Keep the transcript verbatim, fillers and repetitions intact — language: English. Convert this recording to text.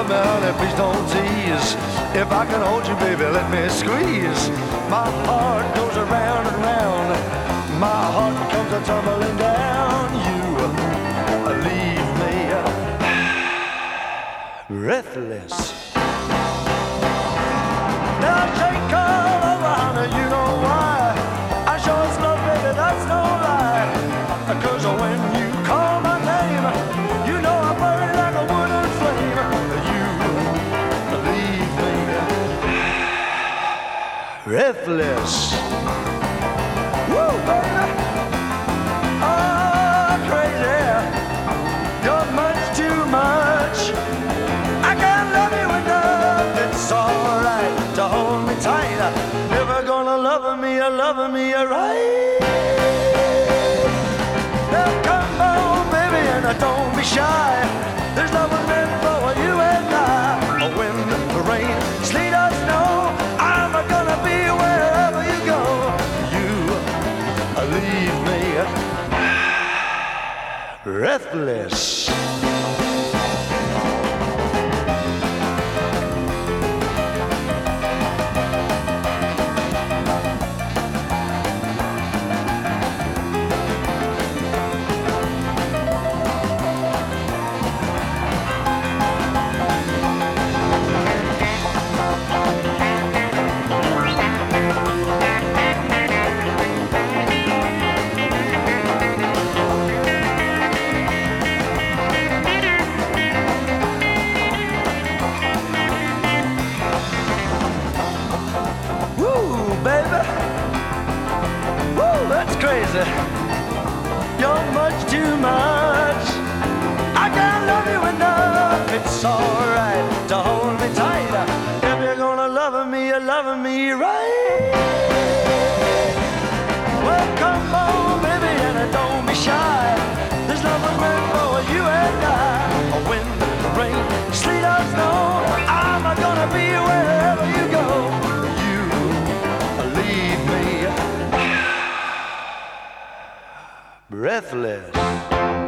love me, honey, please don't tease. If I can hold you, baby, let me squeeze. My heart goes around and round. My heart comes a tumbling down. You leave me breathless. Now take all around, you know why. I show us love, baby, that's no lie. Cause when you call my name, you know I burn like a wooden flame. You leave me breathless. Woo, baby. Oh, crazy. You're much too much. I can't love you enough. It's alright to hold me tight. Never gonna love me, love me right. Now come on, baby, and don't be shy. There's nothing meant for you and I. When the rain, sleet or snow, I'm gonna be wherever you go. You leave me breathless. Crazy. You're much too much. I can't love you enough. It's alright to hold me tight. If you're gonna love me, you love me right. Well, come on, baby, and don't be shy. There's nothing meant for you and I. When the rain, sleet or snow, I'm gonna be wherever you go. You leave me breathless.